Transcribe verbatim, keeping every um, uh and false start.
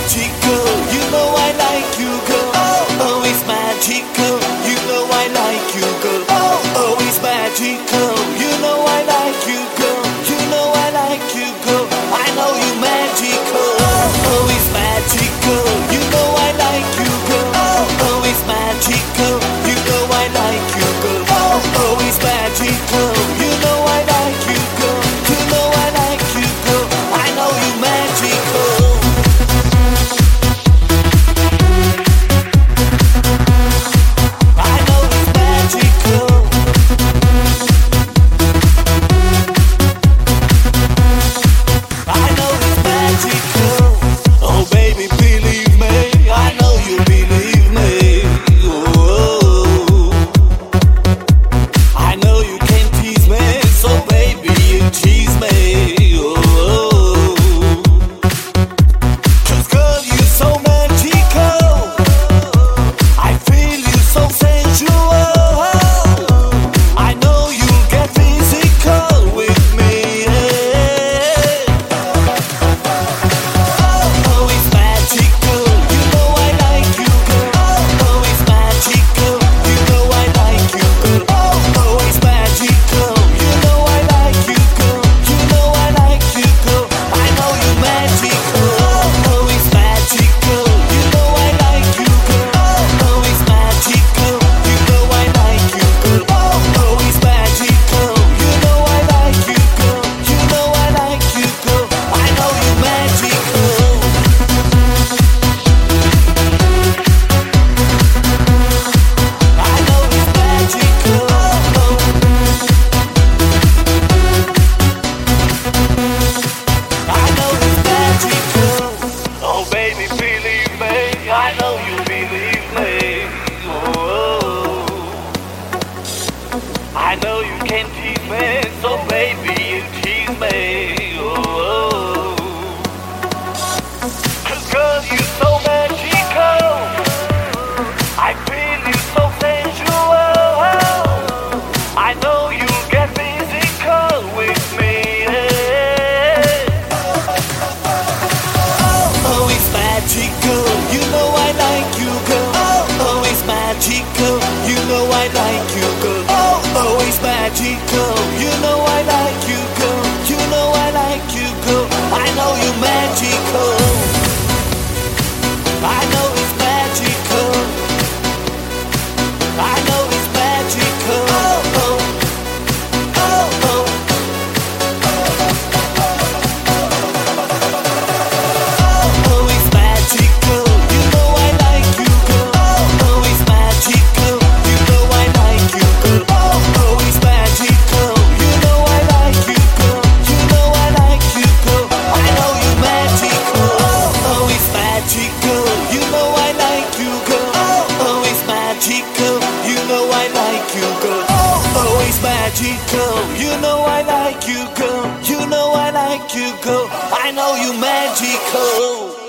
magical. You know I like you, girl. Oh, oh, it's magical. You know I like you, girl. Oh, oh, it's magical. You know I like you, girl. You know I like you, girl. I know you magical. Oh, oh, it's magical. You know I like you, girl. Oh, oh, it's magical. You know I like you, girl. Oh, oh, it's magical. You know I like you, girl. You know I like you, girl. I know you magical. I know it's magical. I know it's magical. Oh baby, believe me. I know you believe me. Oh, I know you can tease me, so baby you tease me. Oh, 'cause girl you so magical. I feel you so sensual. I know you'll get physical with me. Oh, oh, it's magical. You know I like you, girl. Oh, oh, it's magical. You know I like you, girl. Oh, oh, it's magical. You know I like you, girl. You know I like you, girl. I know you magical. Oh, oh, it's magical. You know I like you, girl. Oh, oh, it's magical. You know I like you, girl. Oh, oh, it's magical. You know I like you, girl. You know I like you, girl. I know you magical. I know it's magical. I know it's magical. Oh baby, believe me. I know you believe me. Oh, I know you can tease me, so baby you tease me. Oh, 'cause girl you so magical. I feel you so sensual. I know you'll get physical with me. Oh, oh, it's magical. You know I like you, girl. Oh, oh, it's magical. You know I like you, girl. Oh, oh, it's magical. You know I like you, girl. You know I like you, girl. I know you magical. I know it's magical. I know it's magical. Oh, oh, oh, oh. Oh, it's magical. You know I like you, girl. Oh, it's magical. You know I like you, girl. Oh, it's magical. You know I like you, girl. You know I like you, girl. I know you magical. Oh, it's magical. You know I like you, girl. Oh, it's magical. You know I like you, girl. Oh, it's magical. You know I like you, girl. You know I like you, girl. I know you magical.